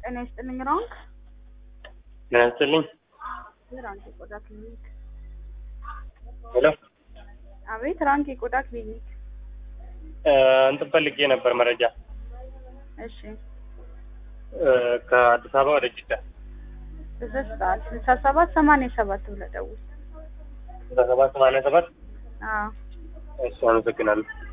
ጤና ይስጥልኝ ራንክ ጤና ይስጥልኝ። ራንክ የቆዳ ክሊኒክ። ሄሎ። አቤት ራንክ የቆዳ ክሊኒክ። እንትን ፈልጌ ነበር መረጃ። እሺ ከአዲስ አበባ ወደ ጅዳ። ተሰስታል 6787 ብለህ ደውል። 6787 አዎ እሺ፣ አመሰግናለሁ።